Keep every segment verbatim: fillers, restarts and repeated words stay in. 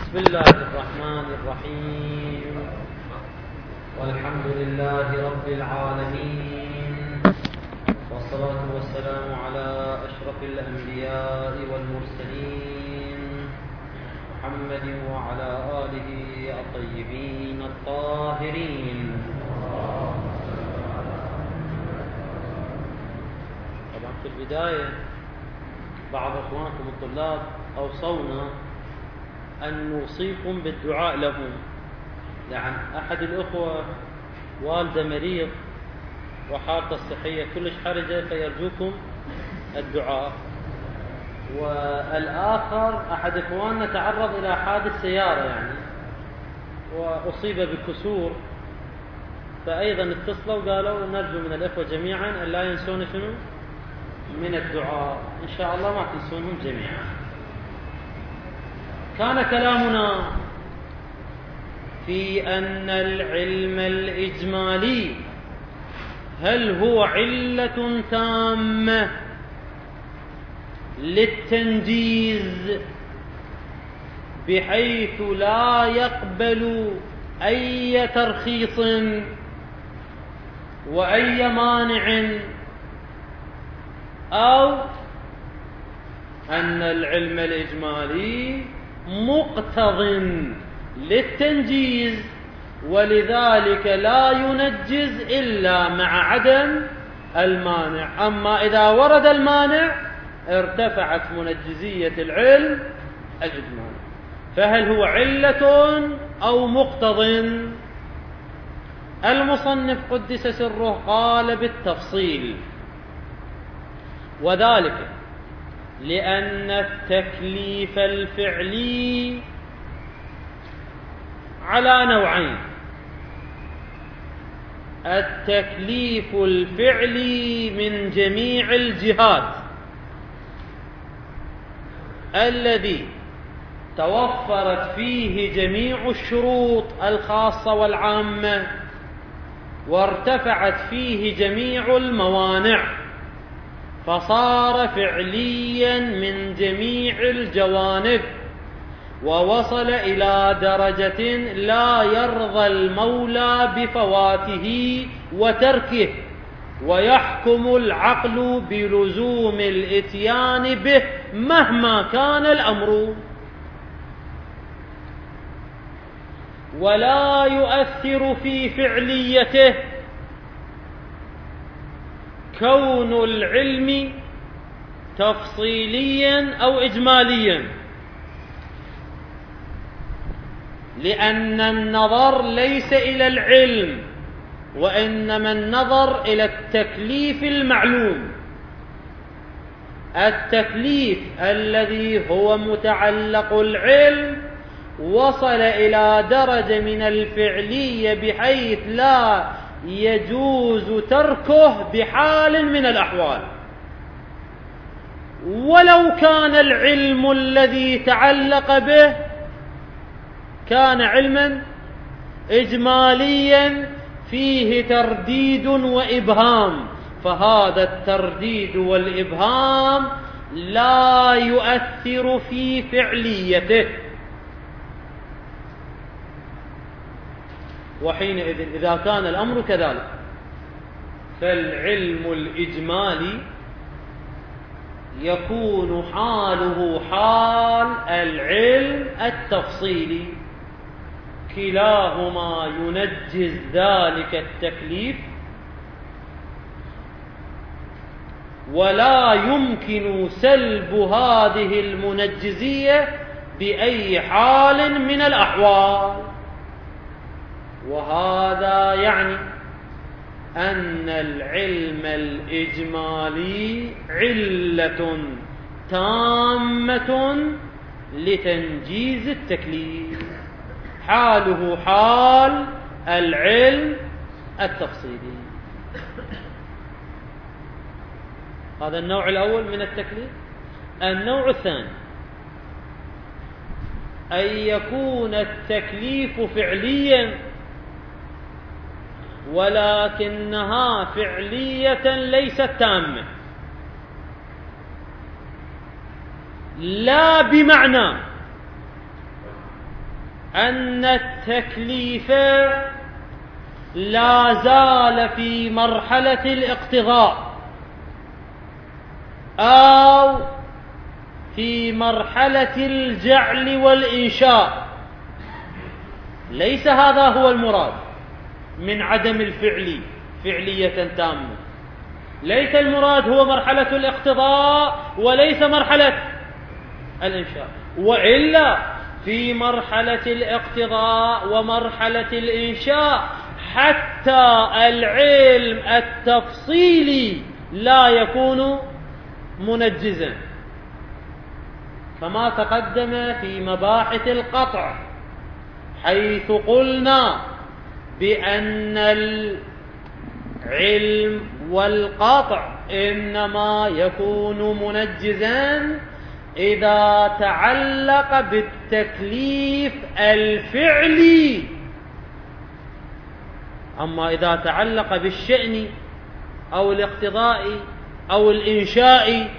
بسم الله الرحمن الرحيم والحمد لله رب العالمين والصلاة والسلام على أشرف الأنبياء والمرسلين محمد وعلى آله الطيبين الطاهرين. طبعا في البداية بعض أخوانكم الطلاب أوصونا أن نوصيكم بالدعاء لهم، يعني أحد الأخوة والده مريض وحالته الصحية كلش حرجة، فيرجوكم الدعاء. والآخر أحد إخواننا تعرض إلى حادث سيارة يعني وأصيب بكسور، فأيضا اتصلوا وقالوا نرجو من الإخوة جميعا أن لا ينسون شنو من الدعاء، إن شاء الله ما تنسونهم جميعا. كان كلامنا في أن العلم الإجمالي هل هو علة تامة للتنجيز بحيث لا يقبل أي ترخيص وأي مانع، أو أن العلم الإجمالي مقتض للتنجيز ولذلك لا ينجز إلا مع عدم المانع، أما إذا ورد المانع ارتفعت منجزية العلم الإجمالي. فهل هو علة أو مقتض؟ المصنف قدس سره قال بالتفصيل، وذلك لأن التكليف الفعلي على نوعين: التكليف الفعلي من جميع الجهات الذي توفرت فيه جميع الشروط الخاصة والعامة وارتفعت فيه جميع الموانع، فصار فعليا من جميع الجوانب ووصل إلى درجة لا يرضى المولى بفواته وتركه، ويحكم العقل بلزوم الإتيان به مهما كان الأمر، ولا يؤثر في فعليته كون العلم تفصيليا أو إجماليا، لأن النظر ليس إلى العلم وإنما النظر إلى التكليف المعلوم. التكليف الذي هو متعلق العلم وصل إلى درجة من الفعلية بحيث لا يجوز تركه بحال من الأحوال، ولو كان العلم الذي تعلق به كان علما إجماليا فيه ترديد وإبهام، فهذا الترديد والإبهام لا يؤثر في فعليته، وحينئذ إذا كان الأمر كذلك فالعلم الإجمالي يكون حاله حال العلم التفصيلي، كلاهما ينجز ذلك التكليف، ولا يمكن سلب هذه المنجزية بأي حال من الأحوال. وهذا يعني أن العلم الإجمالي علة تامة لتنجيز التكليف، حاله حال العلم التفصيلي. هذا النوع الأول من التكليف. النوع الثاني أن يكون التكليف فعليا ولكنها فعلية ليست تامة، لا بمعنى أن التكليف لا زال في مرحلة الاقتضاء أو في مرحلة الجعل والإنشاء، ليس هذا هو المراد من عدم الفعل فعلية تامة. ليس المراد هو مرحلة الاقتضاء وليس مرحلة الإنشاء، وإلا في مرحلة الاقتضاء ومرحلة الإنشاء حتى العلم التفصيلي لا يكون منجزا، كما تقدم في مباحث القطع، حيث قلنا بأن العلم والقطع إنما يكون منجزا إذا تعلق بالتكليف الفعلي، أما إذا تعلق بالشأن أو الاقتضاء أو الإنشاء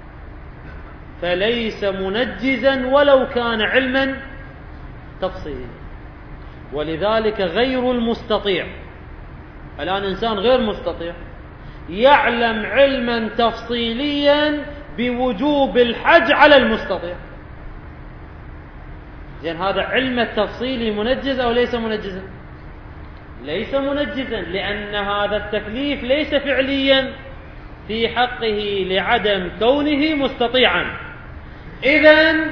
فليس منجزا ولو كان علما تفصيليا. ولذلك غير المستطيع، الآن إنسان غير مستطيع يعلم علما تفصيليا بوجوب الحج على المستطيع، زين هذا علم التفصيلي منجز أو ليس منجزا؟ ليس منجزا، لأن هذا التكليف ليس فعليا في حقه لعدم كونه مستطيعا. إذن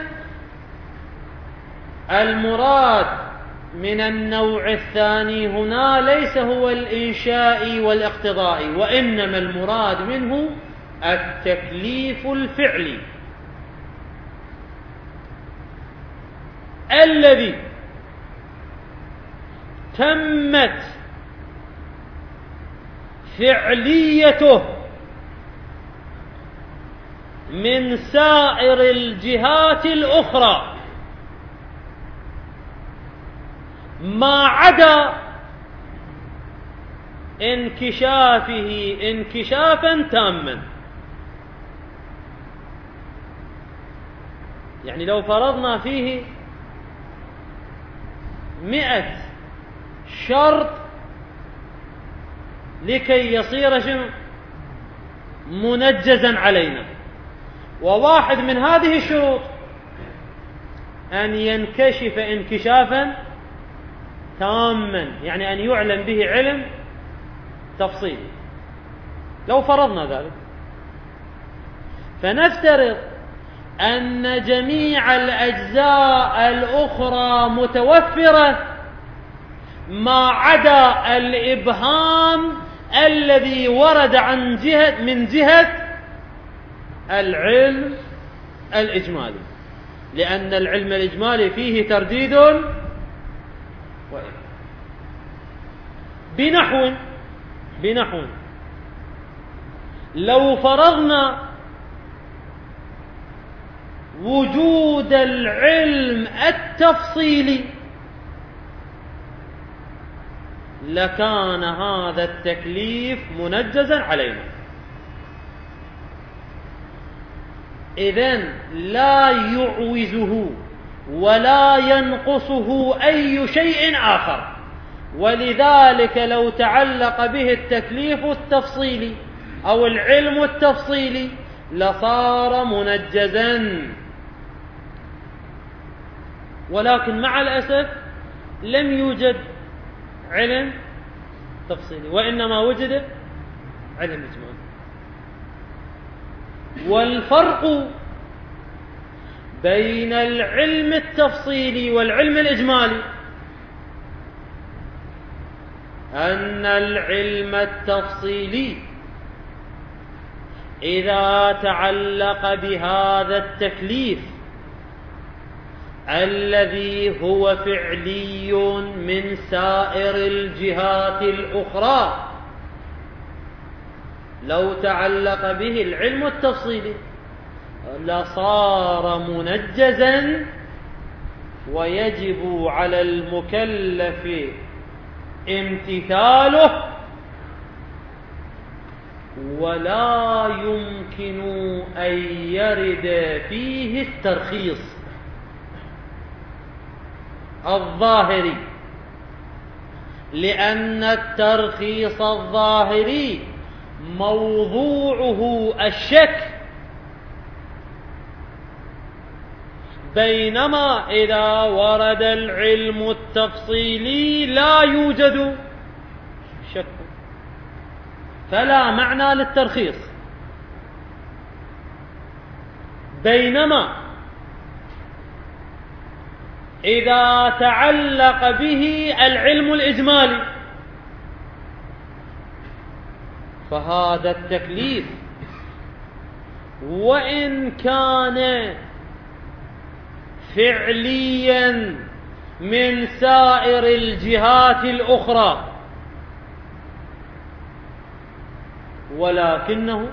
المراد من النوع الثاني هنا ليس هو الإنشاء والاقتضاء، وإنما المراد منه التكليف الفعلي الذي تمت فعليته من سائر الجهات الأخرى ما عدا انكشافه انكشافا تاما. يعني لو فرضنا فيه مئة شرط لكي يصير شنو منجزا علينا، وواحد من هذه الشروط أن ينكشف انكشافا تاما، يعني أن يعلم به علم تفصيلي. لو فرضنا ذلك فنفترض أن جميع الأجزاء الأخرى متوفرة ما عدا الإبهام الذي ورد عن جهة من جهة العلم الإجمالي، لأن العلم الإجمالي فيه ترديد وإبهام. بنحو بنحو لو فرضنا وجود العلم التفصيلي لكان هذا التكليف منجزا علينا. إذن لا يعوزه ولا ينقصه أي شيء آخر، ولذلك لو تعلق به التكليف التفصيلي أو العلم التفصيلي لصار منجزا. ولكن مع الأسف لم يوجد علم تفصيلي، وإنما وجد علم إجمالي. والفرق بين العلم التفصيلي والعلم الإجمالي أن العلم التفصيلي إذا تعلق بهذا التكليف الذي هو فعلي من سائر الجهات الأخرى، لو تعلق به العلم التفصيلي لصار منجزا، ويجب على المكلف امتثاله، ولا يمكن أن يرد فيه الترخيص الظاهري، لأن الترخيص الظاهري موضوعه الشك، بينما إذا ورد العلم التفصيلي لا يوجد شك، فلا معنى للترخيص. بينما إذا تعلق به العلم الإجمالي فهذا التكليف وإن كان فعليا من سائر الجهات الأخرى ولكنه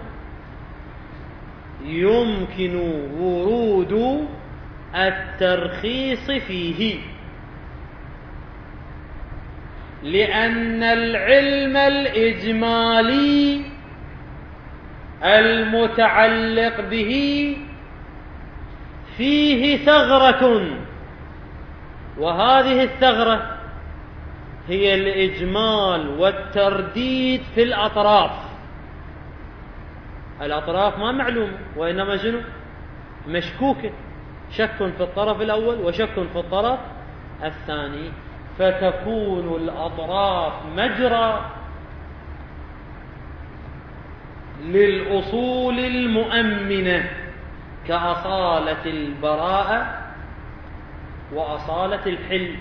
يمكن ورود الترخيص فيه، لأن العلم الإجمالي المتعلق به فيه ثغرة، وهذه الثغرة هي الإجمال والترديد في الأطراف. الأطراف ما معلومة، وإنما شنو؟ مشكوكة، شك في الطرف الأول وشك في الطرف الثاني، فتكون الأطراف مجرى للأصول المؤمنة كأصالة البراءة وأصالة الحل.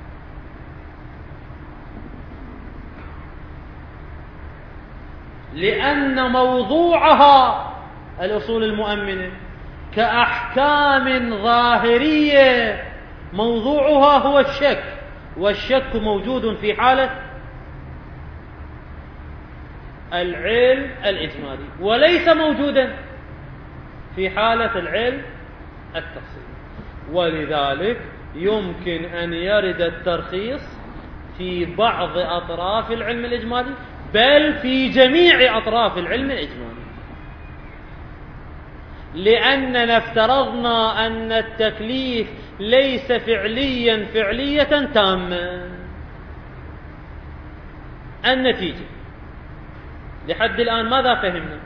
لأن موضوعها الأصول المؤمنة كأحكام ظاهرية موضوعها هو الشك، والشك موجود في حالة العلم الإجمالي وليس موجودا في حالة العلم التفصيلي، ولذلك يمكن أن يرد الترخيص في بعض أطراف العلم الإجمالي بل في جميع أطراف العلم الإجمالي، لأننا افترضنا أن التكليف ليس فعليا فعلية تامة. النتيجة لحد الآن ماذا فهمنا؟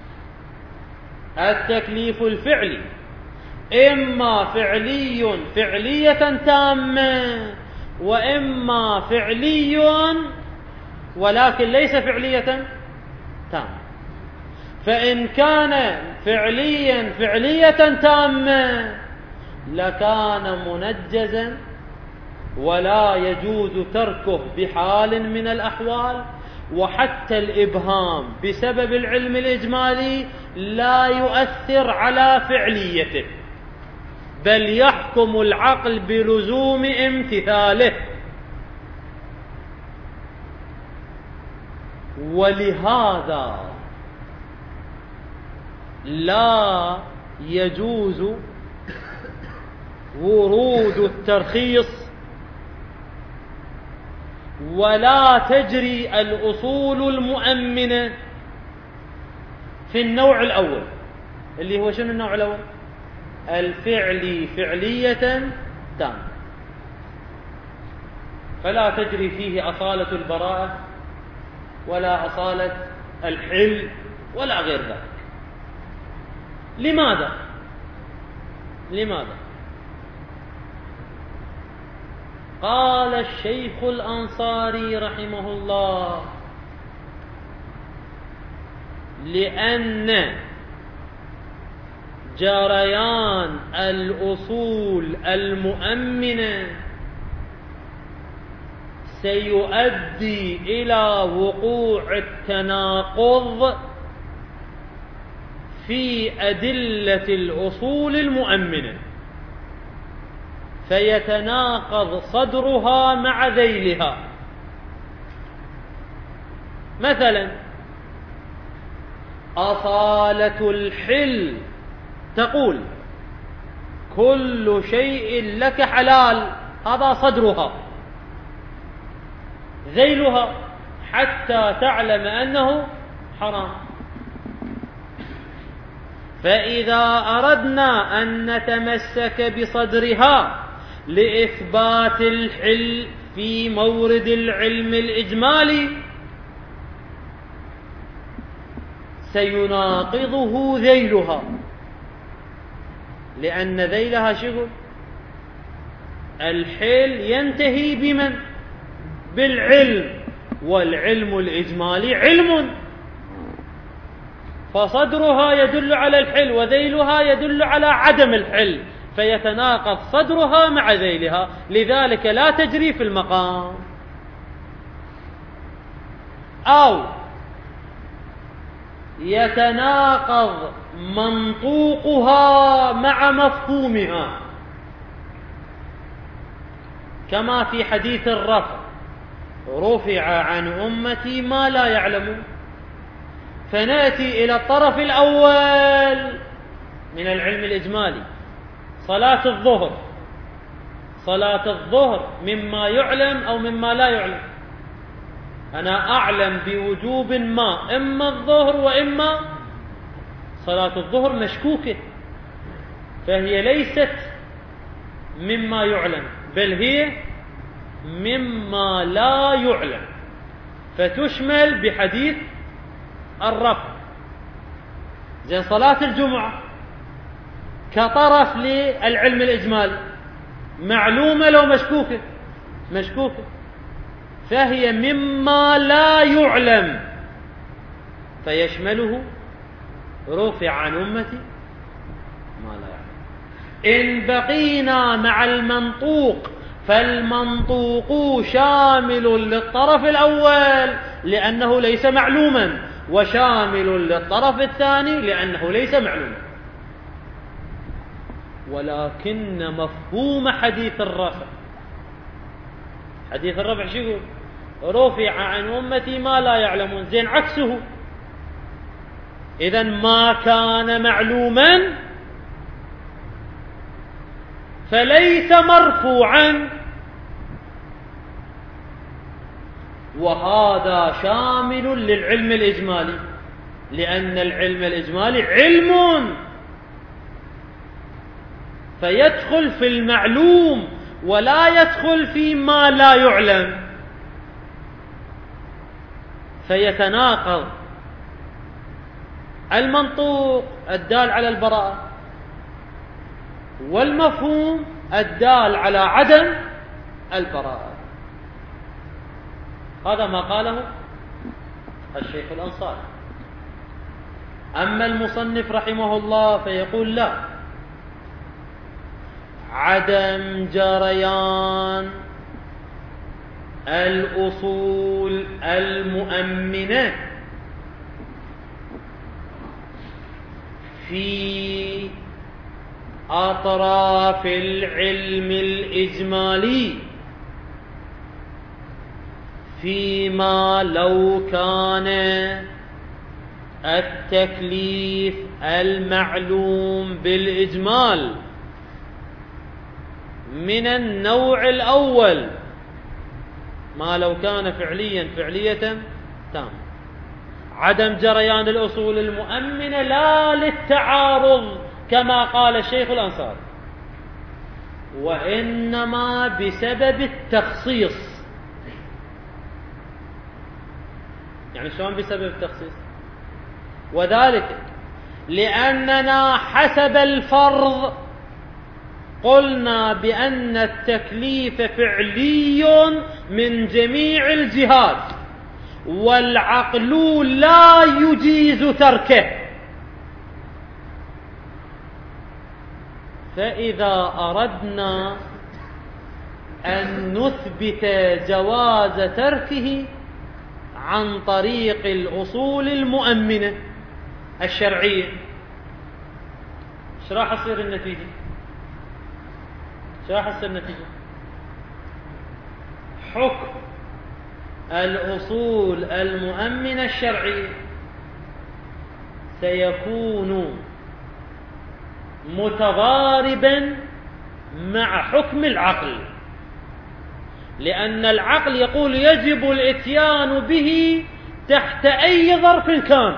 التكليف الفعلي إما فعلي فعلية تامة، وإما فعلي ولكن ليس فعلية تامة. فإن كان فعليا فعلية تامة لكان منجزا ولا يجوز تركه بحال من الأحوال، وحتى الإبهام بسبب العلم الإجمالي لا يؤثر على فعليته، بل يحكم العقل بلزوم امتثاله. ولهذا لا يجوز ورود الترخيص ولا تجري الأصول المؤمنة في النوع الأول، اللي هو شنو النوع الأول؟ الفعلي فعلية تامة، فلا تجري فيه أصالة البراءة ولا أصالة الحل ولا غير ذلك. لماذا؟ لماذا؟ قال الشيخ الأنصاري رحمه الله: لأن جريان الأصول المؤمنة سيؤدي إلى وقوع التناقض في أدلة الأصول المؤمنة، فيتناقض صدرها مع ذيلها. مثلا أصالة الحل تقول كل شيء لك حلال، هذا صدرها، ذيلها حتى تعلم أنه حرام. فإذا أردنا أن نتمسك بصدرها لإثبات الحل في مورد العلم الإجمالي سيناقضه ذيلها، لأن ذيلها شغل الحل ينتهي بمن؟ بالعلم، والعلم الإجمالي علم، فصدرها يدل على الحل وذيلها يدل على عدم الحل، فيتناقض صدرها مع ذيلها، لذلك لا تجري في المقام. أو يتناقض منطوقها مع مفهومها، كما في حديث الرفع: رفع عن أمتي ما لا يعلمون. فنأتي إلى الطرف الأول من العلم الإجمالي، صلاة الظهر. صلاة الظهر مما يعلم أو مما لا يعلم؟ أنا أعلم بوجوب ما، إما الظهر وإما صلاة الظهر مشكوكة، فهي ليست مما يعلم، بل هي مما لا يعلم، فتشمل بحديث الرفع. زين، صلاة الجمعة كطرف للعلم الإجمالي معلومة لو مشكوكة؟ مشكوكة، فهي مما لا يعلم، فيشمله رفع عن أمتي ما لا يعلم. إن بقينا مع المنطوق فالمنطوق شامل للطرف الأول لأنه ليس معلوما، وشامل للطرف الثاني لأنه ليس معلوما. ولكن مفهوم حديث الرفع، حديث الرفع شو يقول؟ رفع عن أمتي ما لا يعلمون. زين، عكسه، إذن ما كان معلوما فليس مرفوعا، وهذا شامل للعلم الإجمالي، لأن العلم الإجمالي علم، فيدخل في المعلوم ولا يدخل في ما لا يعلم، فيتناقض المنطوق الدال على البراءة والمفهوم الدال على عدم البراءة. هذا ما قاله الشيخ الأنصاري. أما المصنف رحمه الله فيقول لا، عدم جريان الأصول المؤمنة في أطراف العلم الإجمالي فيما لو كان التكليف المعلوم بالإجمال من النوع الأول، ما لو كان فعليا فعلية تام، عدم جريان الأصول المؤمنة لا للتعارض كما قال الشيخ الأنصاري، وإنما بسبب التخصيص. يعني شلون بسبب التخصيص؟ وذلك لأننا حسب الفرض قلنا بأن التكليف فعلي من جميع الجهات، والعقل لا يجيز تركه. فإذا أردنا أن نثبت جواز تركه عن طريق الأصول المؤمنة الشرعية، ايش راح تصير النتيجة؟ ايش راح تصير النتيجة؟ حكم الأصول المؤمنة الشرعية سيكون متضاربا مع حكم العقل، لأن العقل يقول يجب الإتيان به تحت أي ظرف كان.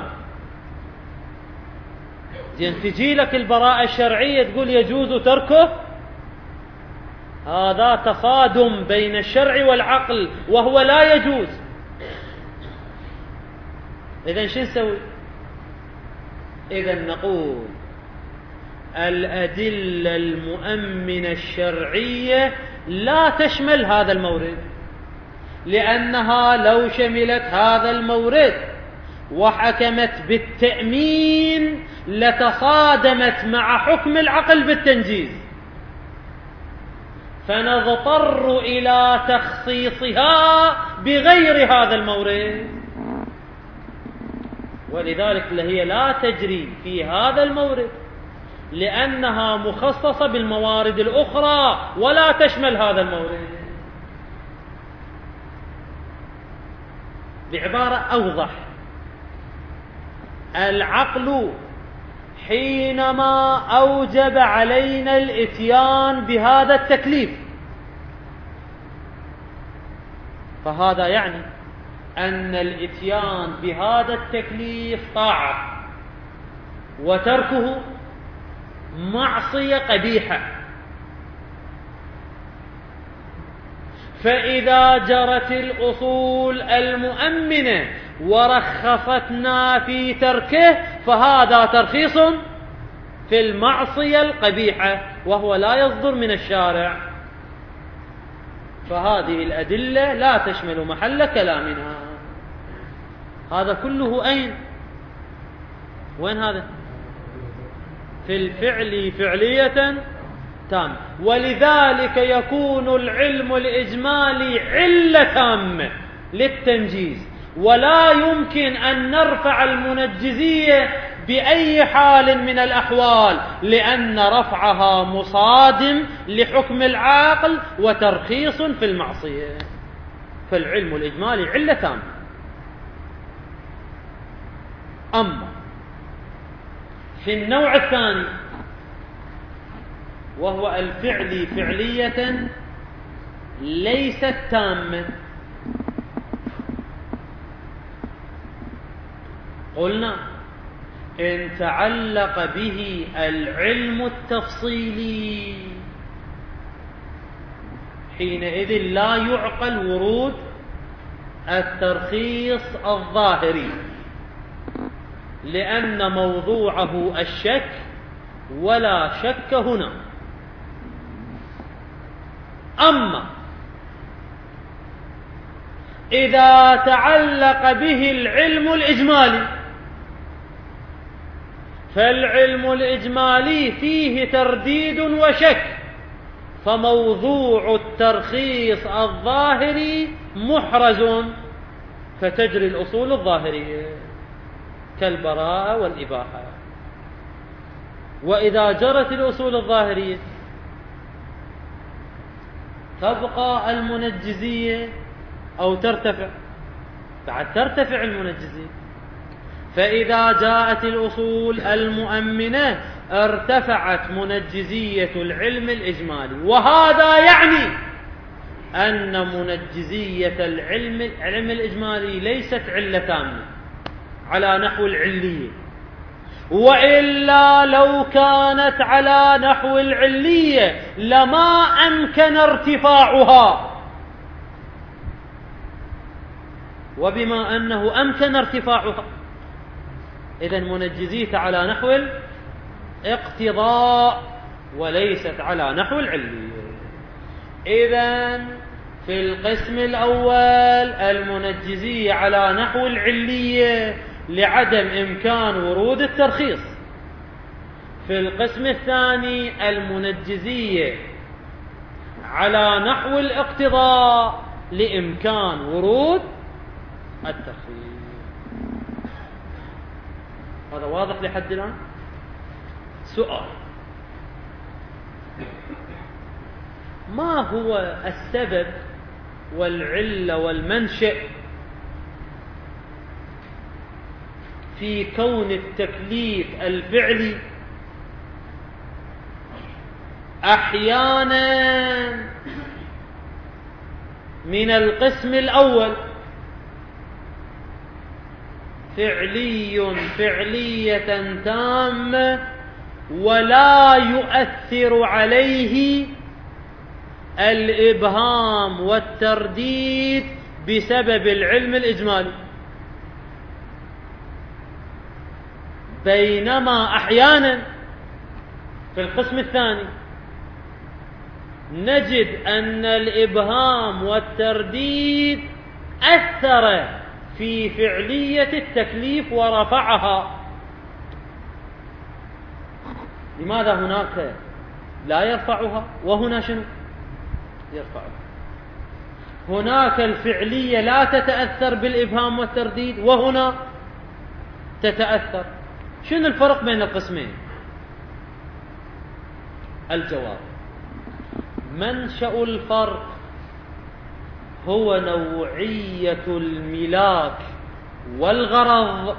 زين، تجي لك البراءة الشرعية تقول يجوز تركه، هذا تصادم بين الشرع والعقل وهو لا يجوز. إذن شو نسوي؟ إذن نقول الأدلة المؤمنة الشرعية لا تشمل هذا المورد، لأنها لو شملت هذا المورد وحكمت بالتأمين لتصادمت مع حكم العقل بالتنجيز، فنضطر إلى تخصيصها بغير هذا المورد، ولذلك هي لا تجري في هذا المورد لأنها مخصصة بالموارد الأخرى ولا تشمل هذا المورد. بعبارة أوضح، العقل حينما أوجب علينا الإتيان بهذا التكليف فهذا يعني أن الإتيان بهذا التكليف طاعة وتركه معصية قبيحة. فإذا جرت الأصول المؤمنة ورخصتنا في تركه فهذا ترخيص في المعصية القبيحة وهو لا يصدر من الشارع، فهذه الأدلة لا تشمل محل كلامنا. هذا كله أين؟ وين هذا؟ في الفعل فعلية تامة، ولذلك يكون العلم الإجمالي علة تامة للتنجيز، ولا يمكن أن نرفع المنجزية بأي حال من الأحوال، لأن رفعها مصادم لحكم العاقل وترخيص في المعصية. فالعلم الإجمالي علة تامة. أما في النوع الثاني وهو الفعل فعلية ليست تامة، قلنا إن تعلق به العلم التفصيلي حينئذ لا يعقل ورود الترخيص الظاهري، لأن موضوعه الشك ولا شك هنا. أما إذا تعلق به العلم الإجمالي فالعلم الإجمالي فيه ترديد وشك، فموضوع الترخيص الظاهري محرز، فتجري الأصول الظاهرية كالبراءة والإباحة. وإذا جرت الأصول الظاهرية تبقى المنجزية أو ترتفع؟ بعد ترتفع المنجزية. فإذا جاءت الأصول المؤمنة ارتفعت منجزية العلم الإجمالي، وهذا يعني أن منجزية العلم العلم الإجمالي ليست علة تامة على نحو العلية، وإلا لو كانت على نحو العلية لما أمكن ارتفاعها، وبما أنه أمكن ارتفاعها إذن منجزية على نحو الاقتضاء وليست على نحو العلية. إذن في القسم الأول المنجزية على نحو العلية لعدم إمكان ورود الترخيص. في القسم الثاني المنجزية على نحو الاقتضاء لإمكان ورود الترخيص. هذا واضح لحد الآن؟ سؤال: ما هو السبب والعلة والمنشأ في كون التكليف الفعلي أحيانا من القسم الأول فعلي فعلية تامة ولا يؤثر عليه الإبهام والترديد بسبب العلم الإجمالي، بينما أحيانا في القسم الثاني نجد أن الإبهام والترديد أثر في فعلية التكليف ورفعها. لماذا هناك لا يرفعها وهنا شنو يرفعها؟ هناك الفعلية لا تتأثر بالإبهام والترديد وهنا تتأثر. شنو الفرق بين القسمين؟ الجواب: منشأ الفرق هو نوعية الملاك والغرض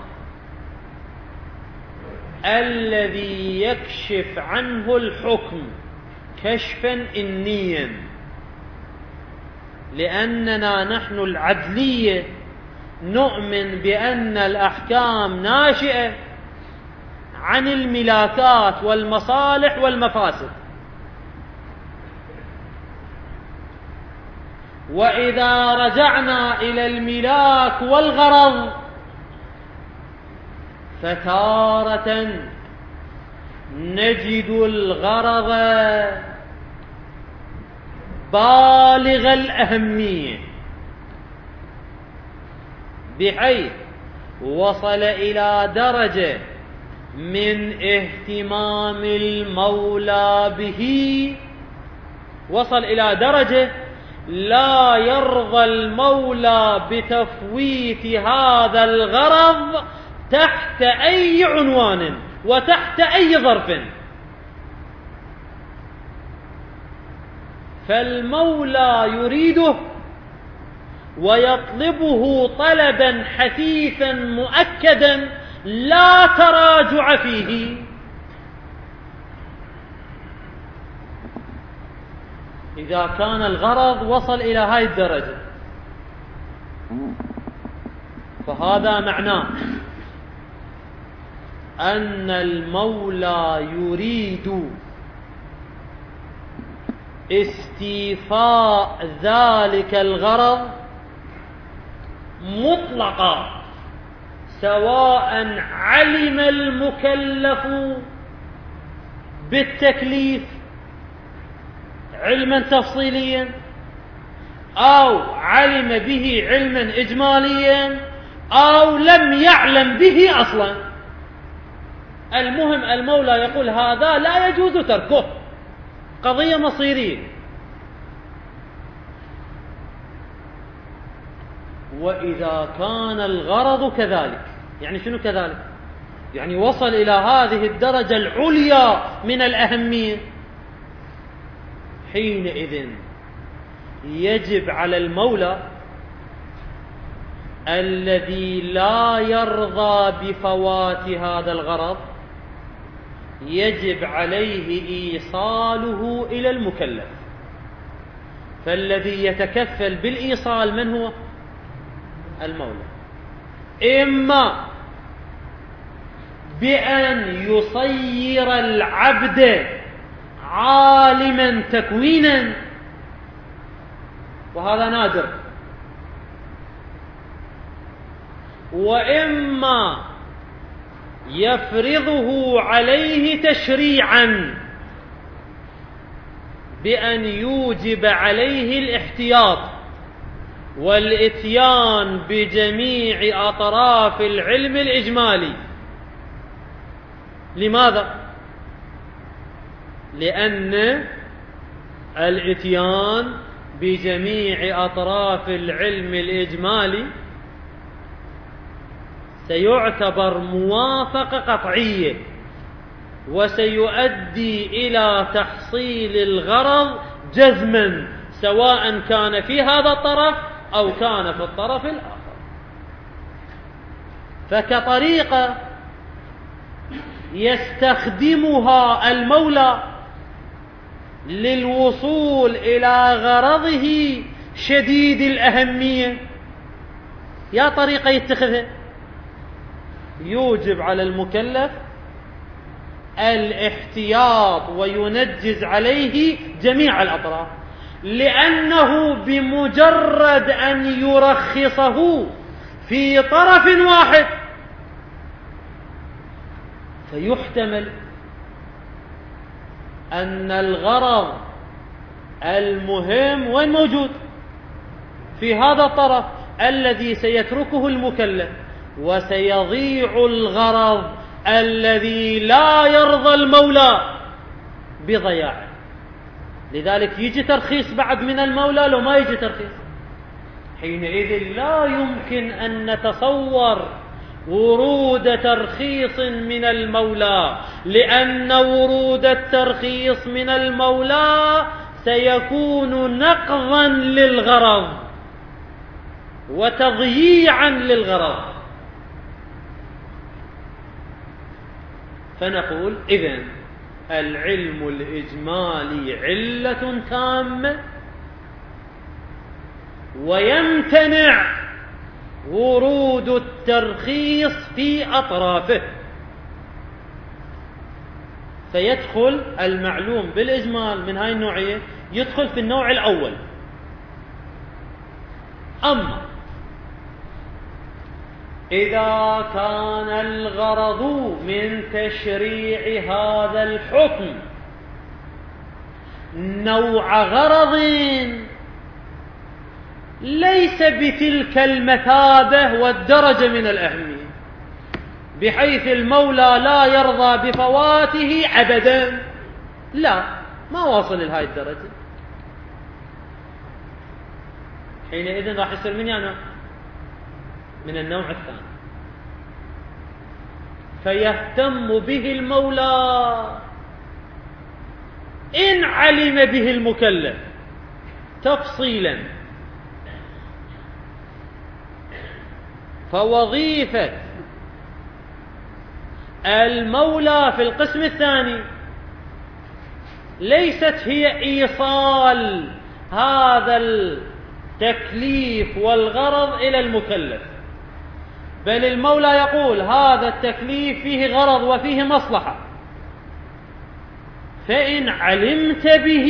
الذي يكشف عنه الحكم كشفا إنيا، لأننا نحن العدلية نؤمن بأن الأحكام ناشئة عن الملاكات والمصالح والمفاسد، وإذا رجعنا إلى الملاك والغرض فتارة نجد الغرض بالغ الأهمية بحيث وصل إلى درجة من اهتمام المولى به، وصل إلى درجة لا يرضى المولى بتفويت هذا الغرض تحت أي عنوان وتحت أي ظرف. فالمولى يريده ويطلبه طلبا حثيثا مؤكدا لا تراجع فيه. إذا كان الغرض وصل إلى هاي الدرجة فهذا معناه أن المولى يريد استيفاء ذلك الغرض مطلقا، سواء علم المكلف بالتكليف علما تفصيليا أو علم به علما إجماليا أو لم يعلم به أصلا. المهم المولى يقول هذا لا يجوز تركه، قضية مصيرية. وإذا كان الغرض كذلك، يعني شنو كذلك؟ يعني وصل إلى هذه الدرجة العليا من الأهمية، حينئذ يجب على المولى الذي لا يرضى بفوات هذا الغرض يجب عليه إيصاله إلى المكلف. فالذي يتكفل بالإيصال من هو؟ المولى، إما بأن يصير العبد عالما تكوينا، وهذا نادر، وإما يفرضه عليه تشريعا بأن يوجب عليه الاحتياط والإتيان بجميع أطراف العلم الإجمالي. لماذا؟ لأن الإتيان بجميع أطراف العلم الإجمالي سيعتبر موافقة قطعية وسيؤدي إلى تحصيل الغرض جزما، سواء كان في هذا الطرف أو كان في الطرف الآخر. فكطريقة يستخدمها المولى للوصول إلى غرضه شديد الأهمية، يا طريقة يتخذها، يوجب على المكلف الاحتياط وينجز عليه جميع الأطراف. لأنه بمجرد أن يرخصه في طرف واحد فيحتمل أن الغرض المهم وين موجود؟ في هذا الطرف الذي سيتركه المكلف، وسيضيع الغرض الذي لا يرضى المولى بضياعه. لذلك يجي ترخيص بعد من المولى، لو ما يجي ترخيص حينئذ لا يمكن أن نتصور ورود ترخيص من المولى، لأن ورود الترخيص من المولى سيكون نقضا للغرض وتضييعا للغرض. فنقول إذن العلم الإجمالي علة تامة، ويمتنع ورود الترخيص في أطرافه، فيدخل المعلوم بالإجمال من هاي النوعية يدخل في النوع الأول. أما إذا كان الغرض من تشريع هذا الحكم نوع غرض ليس بتلك المثابة والدرجة من الأهمية، بحيث المولى لا يرضى بفواته أبدا، لا، ما واصل لهذه الدرجة، حينئذ راح يصير من يعني من النوع الثاني. فيهتم به المولى إن علم به المكلف تفصيلا. فوظيفة المولى في القسم الثاني ليست هي إيصال هذا التكليف والغرض إلى المكلف، بل المولى يقول هذا التكليف فيه غرض وفيه مصلحة، فإن علمت به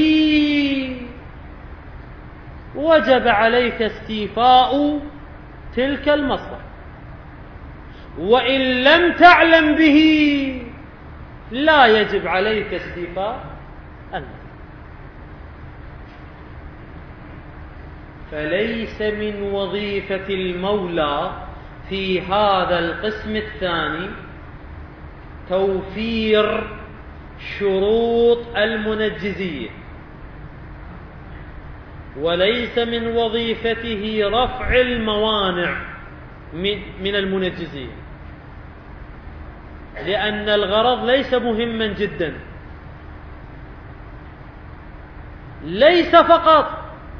وجب عليك استيفاء تلك المصلحة، وإن لم تعلم به لا يجب عليك استيفاء المصلحة. فليس من وظيفة المولى في هذا القسم الثاني توفير شروط المنجزية، وليس من وظيفته رفع الموانع من المنجزية، لأن الغرض ليس مهما جدا. ليس فقط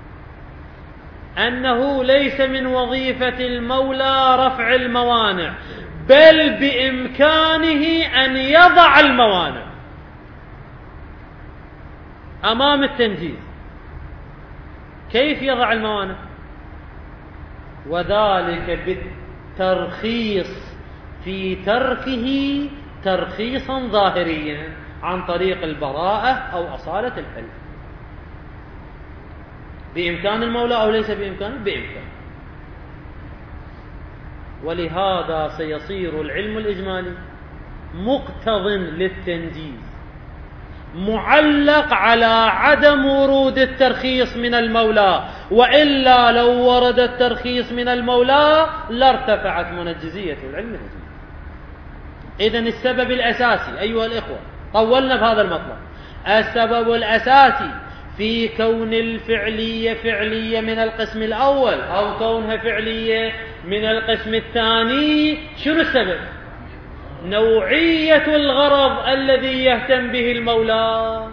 أنه ليس من وظيفة المولى رفع الموانع، بل بإمكانه أن يضع الموانع أمام التنجيز. كيف يضع الموانع؟ وذلك بالترخيص في تركه ترخيصا ظاهريا عن طريق البراءة أو أصالة الحل. بإمكان المولى أو ليس بإمكانه؟ بإمكان. ولهذا سيصير العلم الإجمالي مقتضٍ للتنجيز، معلق على عدم ورود الترخيص من المولى، وإلا لو ورد الترخيص من المولى لارتفعت منجزية العلم الإجمالي. إذن السبب الأساسي أيها الإخوة، طولنا بهذا المطلب، السبب الأساسي في كون الفعلية فعلية من القسم الأول أو كونها فعلية من القسم الثاني، شنو السبب؟ نوعية الغرض الذي يهتم به المولى،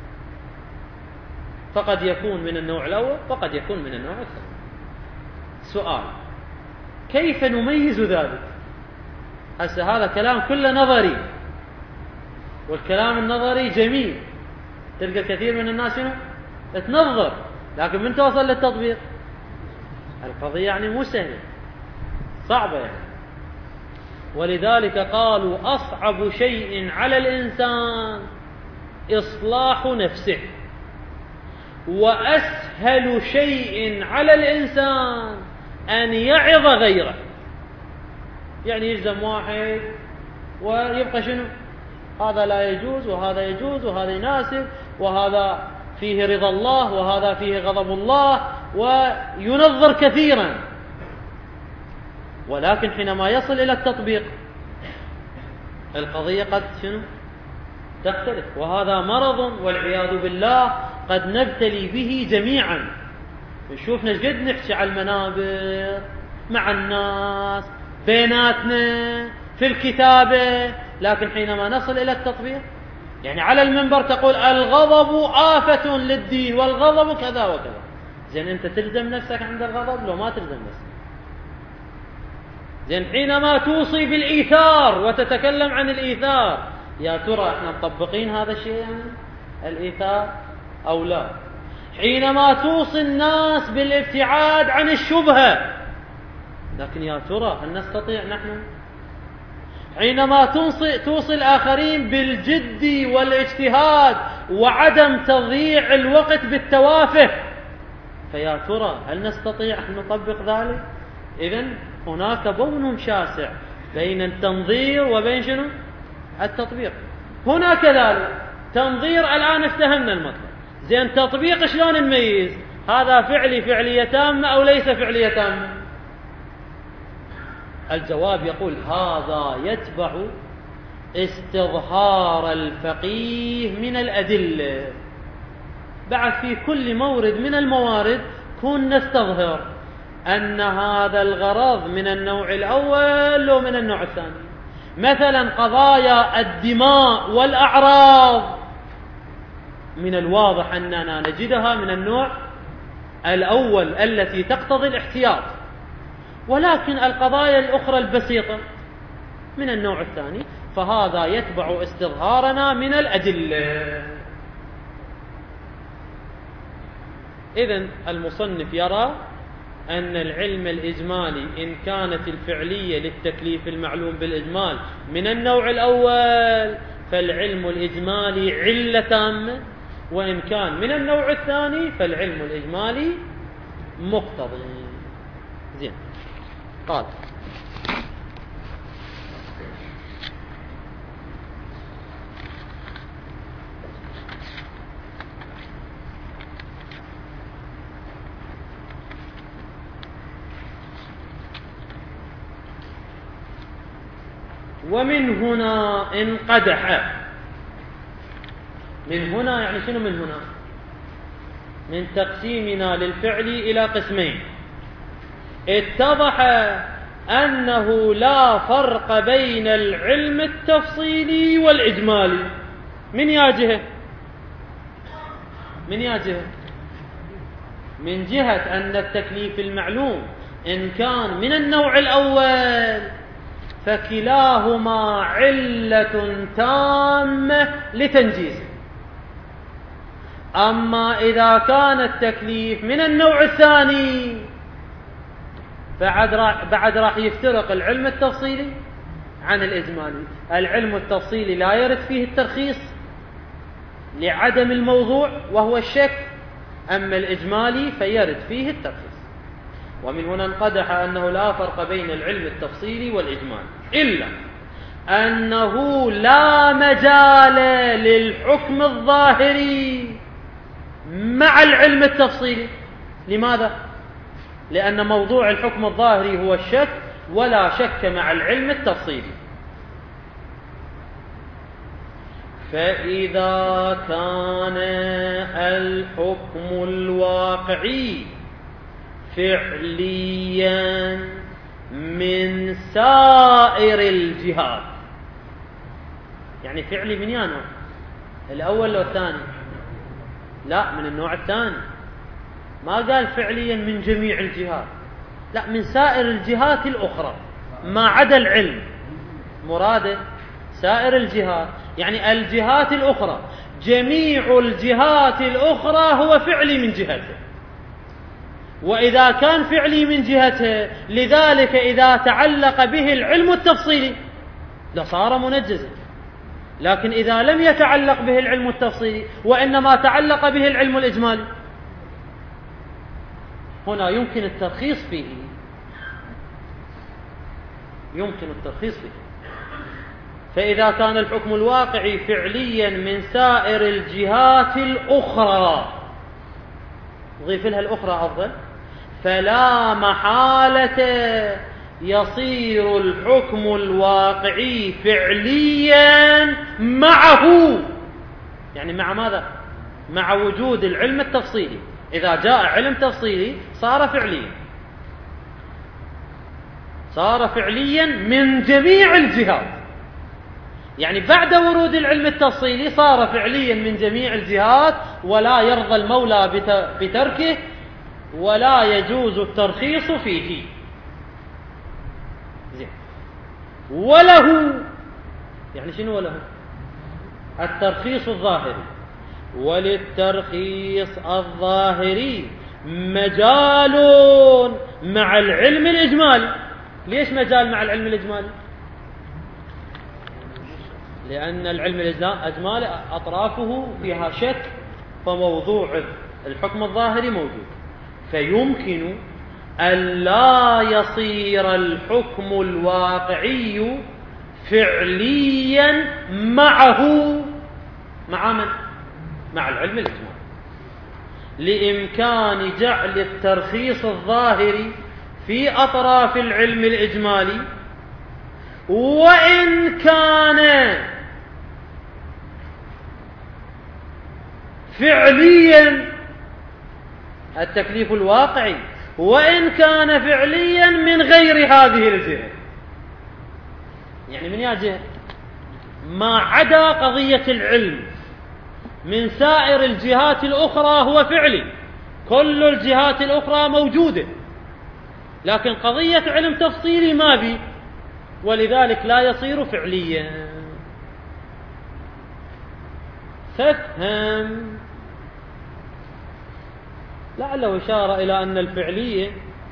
فقد يكون من النوع الأول وقد يكون من النوع الثاني. سؤال: كيف نميز ذلك؟ هسه هذا كلام كله نظري، والكلام النظري جميل، تلقى كثير من الناس هنا تنظر، لكن من توصل للتطبيق القضية يعني مو سهلة، صعبة يعني. ولذلك قالوا أصعب شيء على الإنسان إصلاح نفسه، وأسهل شيء على الإنسان أن يعظ غيره. يعني يلزم واحد ويبقى شنو؟ هذا لا يجوز وهذا يجوز وهذا يناسب وهذا فيه رضا الله وهذا فيه غضب الله، وينظر كثيرا. ولكن حينما يصل إلى التطبيق القضية قد شنو؟ تختلف. وهذا مرض والعياذ بالله قد نبتلي به جميعا. نشوف نجد نحكي على المنابر مع الناس بيناتنا في الكتابة، لكن حينما نصل إلى التطبيق يعني على المنبر تقول الغضب آفة للدين والغضب كذا وكذا. زين أنت تلزم نفسك عند الغضب لو ما تلزم نفسك؟ زين حينما توصي بالإيثار وتتكلم عن الإيثار، يا ترى احنا مطبقين هذا الشيء يعني الإيثار أو لا؟ حينما توصي الناس بالابتعاد عن الشبهة، لكن يا ترى هل نستطيع نحن؟ حينما توصي, توصي الآخرين بالجد والاجتهاد وعدم تضييع الوقت بالتوافه، فيا ترى هل نستطيع أن نطبق ذلك؟ إذن هناك بون شاسع بين التنظير وبين شنو؟ التطبيق. هنا كذلك تنظير الآن افتهمنا المطلب، زين تطبيق شلون نميز هذا فعلي فعلية تامة أو ليس فعلية تامة؟ الجواب يقول هذا يتبع استظهار الفقيه من الأدلة. بعد في كل مورد من الموارد كون نستظهر أن هذا الغرض من النوع الأول ومن النوع الثاني. مثلا قضايا الدماء والأعراض من الواضح أننا نجدها من النوع الأول التي تقتضي الاحتياط، ولكن القضايا الأخرى البسيطة من النوع الثاني، فهذا يتبع استظهارنا من الأدلة. إذن المصنف يرى أن العلم الإجمالي إن كانت الفعلية للتكليف المعلوم بالإجمال من النوع الأول فالعلم الإجمالي علة تامة، وإن كان من النوع الثاني فالعلم الإجمالي مقتضي. زين قال ومن هنا انقدح. من هنا يعني شنو من هنا؟ من تقسيمنا للفعل إلى قسمين. اتضح أنه لا فرق بين العلم التفصيلي والإجمالي. من يا جهة؟ من يا جهة؟ من جهة أن التكليف المعلوم إن كان من النوع الأول فكلاهما علة تامة لتنجيزه. أما إذا كان التكليف من النوع الثاني بعد راح, بعد راح يفترق العلم التفصيلي عن الإجمالي. العلم التفصيلي لا يرد فيه الترخيص لعدم الموضوع وهو الشك، أما الإجمالي فيرد فيه الترخيص. ومن هنا انقدح أنه لا فرق بين العلم التفصيلي والإجمالي، إلا أنه لا مجال للحكم الظاهري مع العلم التفصيلي. لماذا؟ لأن موضوع الحكم الظاهري هو الشك، ولا شك مع العلم التفصيلي. فإذا كان الحكم الواقعي فعليا من سائر الجهات، يعني فعلي من يا نوع؟ الأول أو الثاني؟ لا، من النوع الثاني. ما قال فعليا من جميع الجهات، لا، من سائر الجهات الأخرى ما عدا العلم. مراده سائر الجهات يعني الجهات الأخرى، جميع الجهات الأخرى هو فعلي من جهته. وإذا كان فعلي من جهته لذلك إذا تعلق به العلم التفصيلي لصار منجزا. لكن إذا لم يتعلق به العلم التفصيلي وإنما تعلق به العلم الإجمالي هنا يمكن الترخيص فيه، يمكن الترخيص فيه. فإذا كان الحكم الواقعي فعليا من سائر الجهات الأخرى، ضيف لها الأخرى أفضل، فلا محالة يصير الحكم الواقعي فعليا معه، يعني مع ماذا؟ مع وجود العلم التفصيلي. إذا جاء علم تفصيلي صار فعليا، صار فعليا من جميع الجهات، يعني بعد ورود العلم التفصيلي صار فعليا من جميع الجهات، ولا يرضى المولى بتركه ولا يجوز الترخيص فيه. زين. وله، يعني شنو وله؟ الترخيص الظاهري. وللترخيص الظاهري مجال مع العلم الإجمالي. ليش مجال مع العلم الإجمالي؟ لأن العلم الإجمالي أطرافه فيها شك، فموضوع الحكم الظاهري موجود، فيمكن أن لا يصير الحكم الواقعي فعليا معه، مع من؟ مع العلم الإجمالي، لإمكان جعل الترخيص الظاهري في أطراف العلم الإجمالي، وإن كان فعليا التكليف الواقعي، وإن كان فعليا من غير هذه الجهة. يعني من يا جهة؟ ما عدا قضية العلم من سائر الجهات الأخرى هو فعلي، كل الجهات الأخرى موجودة، لكن قضية علم تفصيلي ما بي، ولذلك لا يصير فعليا. فافهم. لعله إشارة إلى أن الفعلية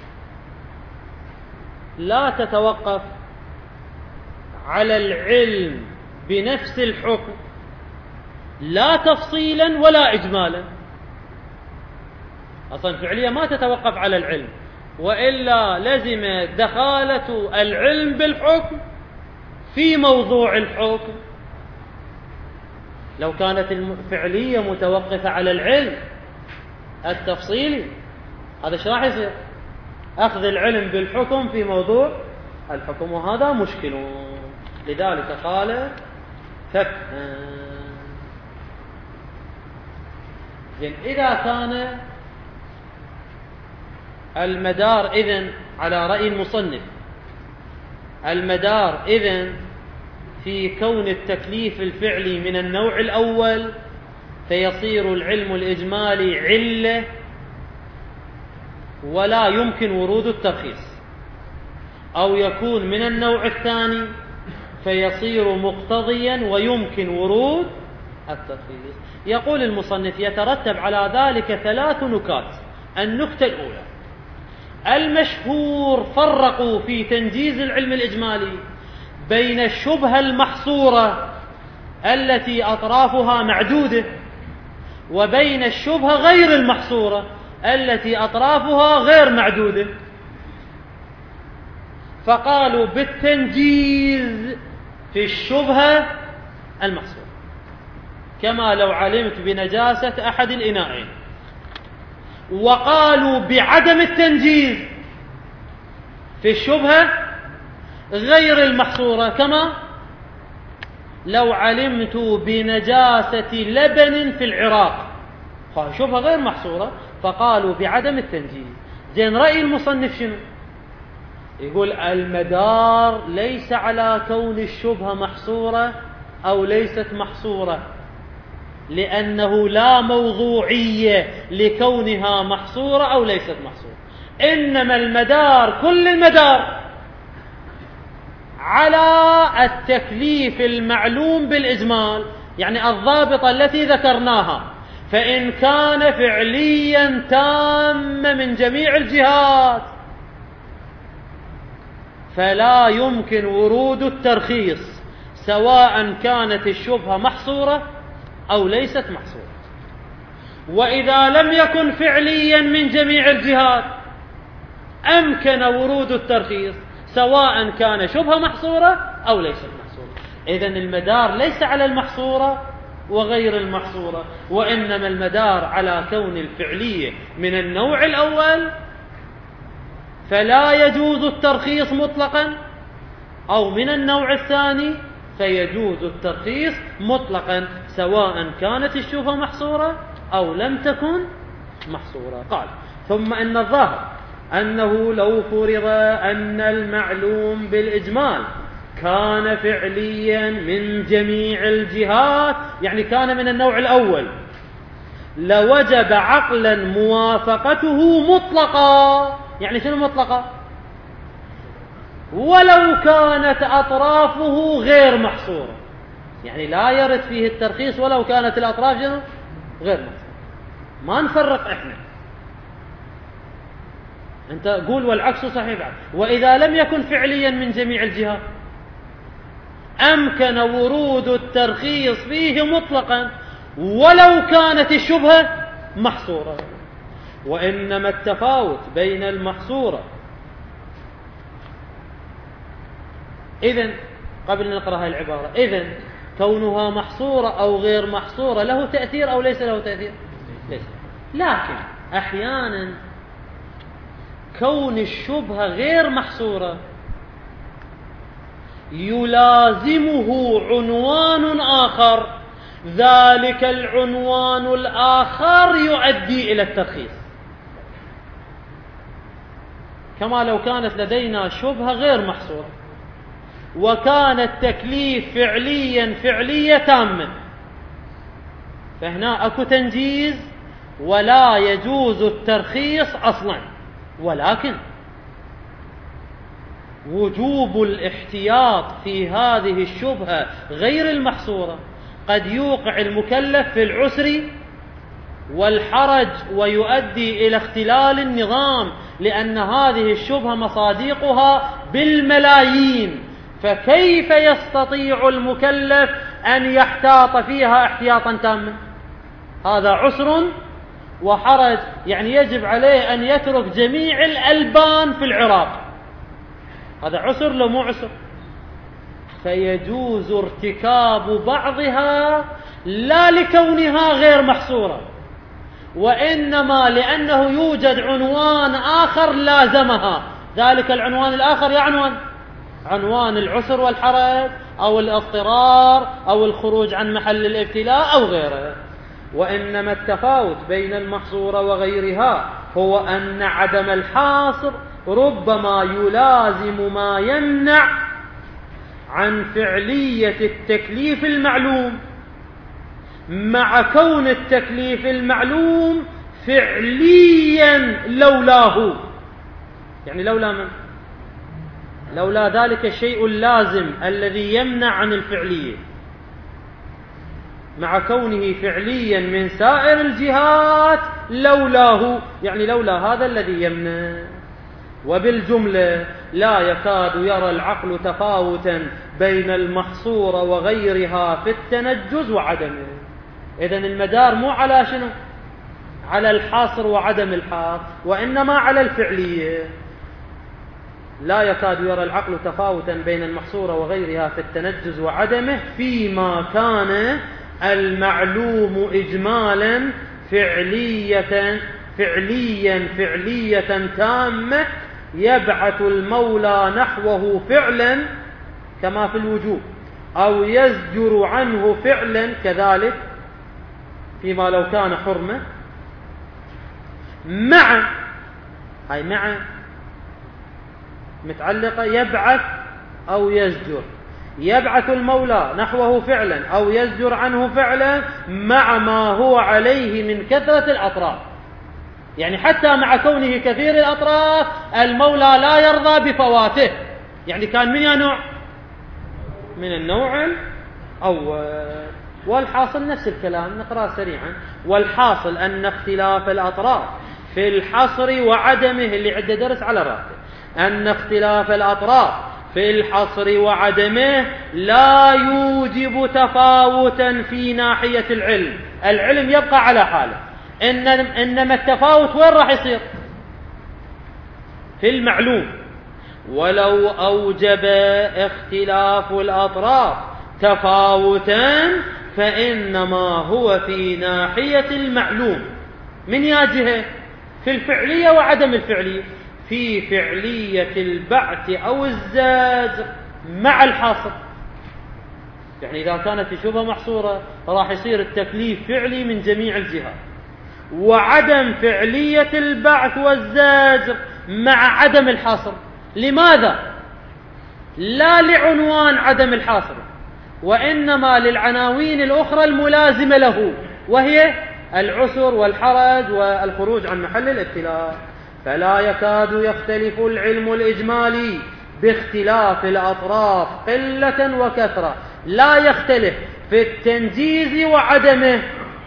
لا تتوقف على العلم بنفس الحكم، لا تفصيلا ولا إجمالا. أصلا الفعلية ما تتوقف على العلم، وإلا لزم دخالة العلم بالحكم في موضوع الحكم. لو كانت الفعلية متوقفة على العلم التفصيلي، هذا ايش راح يصير؟ أخذ العلم بالحكم في موضوع الحكم، وهذا مشكل. لذلك قال فافهم. زين. إذا كان المدار إذن على رأي المصنف، المدار إذن في كون التكليف الفعلي من النوع الأول، فيصير العلم الإجمالي علة ولا يمكن ورود الترخيص، أو يكون من النوع الثاني فيصير مقتضيا ويمكن ورود الترخيص. يقول المصنف: يترتب على ذلك ثلاث نكات. النكتة الأولى: المشهور فرقوا في تنجيز العلم الإجمالي بين الشبهة المحصورة التي أطرافها معدودة، وبين الشبهة غير المحصورة التي أطرافها غير معدودة. فقالوا بالتنجيز في الشبهة المحصورة، كما لو علمت بنجاسة أحد الإناءين. وقالوا بعدم التنجيز في الشبهة غير المحصورة، كما لو علمت بنجاسة لبن في العراق، شبهة غير محصورة، فقالوا بعدم التنجيز. زين، رأي المصنف شنو؟ يقول المدار ليس على كون الشبهة محصورة أو ليست محصورة، لأنه لا موضوعية لكونها محصورة أو ليست محصورة، إنما المدار كل المدار على التكليف المعلوم بالإجمال، يعني الضابطة التي ذكرناها. فإن كان فعليا تام من جميع الجهات فلا يمكن ورود الترخيص، سواء كانت الشبهة محصورة أو ليست محصورة. وإذا لم يكن فعليا من جميع الجهات أمكن ورود الترخيص سواء كان شبهة محصورة أو ليست محصورة. إذن المدار ليس على المحصورة وغير المحصورة، وإنما المدار على كون الفعلية من النوع الأول فلا يجوز الترخيص مطلقا، أو من النوع الثاني فيجوز الترخيص مطلقا سواء كانت الشبهة محصورة أو لم تكن محصورة. قال: ثم إن الظاهر أنه لو فرض أن المعلوم بالإجمال كان فعليا من جميع الجهات، يعني كان من النوع الأول، لوجب عقلا موافقته مطلقا. يعني شنو مطلقا؟ ولو كانت أطرافه غير محصورة، يعني لا يرد فيه الترخيص ولو كانت الأطراف شنو؟ غير محصورة. ما نفرق إحنا، أنت قول والعكس صحيح بعد. وإذا لم يكن فعليا من جميع الجهات أمكن ورود الترخيص فيه مطلقا ولو كانت الشبهة محصورة. وإنما التفاوت بين المحصورة، إذن قبل أن نقرأ هذه العبارة، إذن كونها محصورة أو غير محصورة له تأثير أو ليس له تأثير؟ ليس. لكن أحيانا كون الشبهة غير محصورة يلازمه عنوان آخر، ذلك العنوان الآخر يؤدي إلى الترخيص. كما لو كانت لدينا شبهة غير محصورة وكان التكليف فعليا فعلية تامة، فهنا أكو تنجيز ولا يجوز الترخيص أصلا، ولكن وجوب الاحتياط في هذه الشبهة غير المحصورة قد يوقع المكلف في العسر والحرج ويؤدي إلى اختلال النظام، لأن هذه الشبهة مصادقها بالملايين، فكيف يستطيع المكلف أن يحتاط فيها احتياطا تاما؟ هذا عسر وحرج، يعني يجب عليه أن يترك جميع الألبان في العراق. هذا عسر لو مو عسر؟ فيجوز ارتكاب بعضها لا لكونها غير محصورة، وإنما لأنه يوجد عنوان آخر لازمها. ذلك العنوان الآخر يا عنوان عنوان العسر والحرج أو الاضطرار أو الخروج عن محل الابتلاء أو غيره. وإنما التفاوت بين المحصورة وغيرها هو أن عدم الحاصر ربما يلازم ما يمنع عن فعلية التكليف المعلوم، مع كون التكليف المعلوم فعليا لولاه. يعني لولا من؟ لولا ذلك الشيء اللازم الذي يمنع عن الفعلية، مع كونه فعليا من سائر الجهات لولاه، يعني لولا هذا الذي يمنع. وبالجملة لا يكاد يرى العقل تفاوتا بين المحصورة وغيرها في التنجز وعدمه. إذن المدار مو على شنو؟ على الحصر وعدم الحصر، وإنما على الفعلية. لا يكاد يرى العقل تفاوتا بين المحصورة وغيرها في التنجز وعدمه فيما كان المعلوم إجمالا فعلية فعليا فعلية تامة يبعث المولى نحوه فعلا كما في الوجوب، أو يزجر عنه فعلا كذلك فيما لو كان حرمة، مع هاي مع متعلقة يبعث أو يزجر، يبعث المولى نحوه فعلا أو يزجر عنه فعلا مع ما هو عليه من كثرة الأطراف. يعني حتى مع كونه كثير الأطراف المولى لا يرضى بفواته. يعني كان من يا نوع؟ من النوع الأول. والحاصل نفس الكلام، نقرأ سريعا. والحاصل أن اختلاف الأطراف في الحصر وعدمه، اللي عنده درس على راسه، أن اختلاف الأطراف في الحصر وعدمه لا يوجب تفاوتا في ناحية العلم. العلم يبقى على حاله، إن إنما التفاوت وين راح يصير؟ في في المعلوم. ولو أوجب اختلاف الأطراف تفاوتا فإنما هو في ناحية المعلوم. من يا جهة؟ في الفعلية وعدم الفعلية. في فعلية البعث أو الزجر مع الحاصل. يعني إذا كانت الشبهة محصورة راح يصير التكليف فعلي من جميع الجهات، وعدم فعلية البعث والزجر مع عدم الحاصل. لماذا؟ لا لعنوان عدم الحاصل، وإنما للعناوين الأخرى الملازمة له، وهي العسر والحرج والخروج عن محل الاختلاف. فلا يكاد يختلف العلم الإجمالي باختلاف الأطراف قلة وكثرة، لا يختلف في التنجيز وعدمه،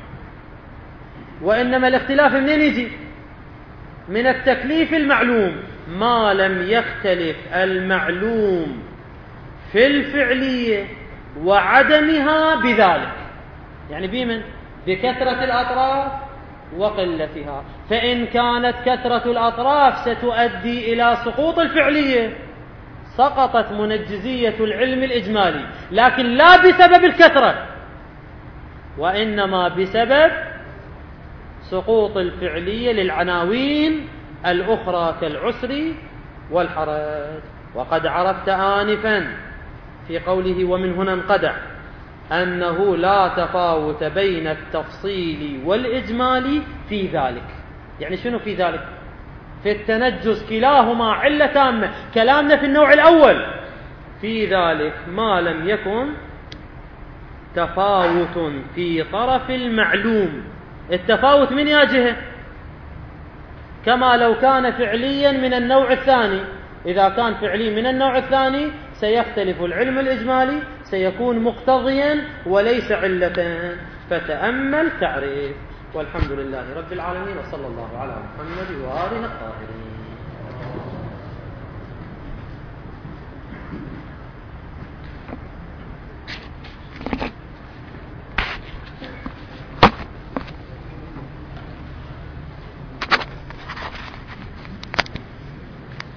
وإنما الاختلاف منين يجي؟ من التكليف المعلوم، ما لم يختلف المعلوم في الفعلية وعدمها بذلك. يعني بمن؟ بكثرة الأطراف وقلتها. فإن كانت كثرة الأطراف ستؤدي إلى سقوط الفعلية سقطت منجزية العلم الإجمالي، لكن لا بسبب الكثرة، وإنما بسبب سقوط الفعلية للعناوين الأخرى كالعسر والحرج. وقد عرفت آنفا في قوله ومن هنا انقدح أنه لا تفاوت بين التفصيل والإجمال في ذلك. يعني شنو في ذلك؟ في التنجز كلاهما علة تامة. كلامنا في النوع الأول في ذلك ما لم يكن تفاوت في طرف المعلوم. التفاوت من يا جهة؟ كما لو كان فعليا من النوع الثاني. إذا كان فعلي من النوع الثاني سيختلف العلم الإجمالي، سيكون مقتضيا وليس علة. فتأمل تعريف. والحمد لله رب العالمين، وصلى الله على محمد وآله الطاهرين.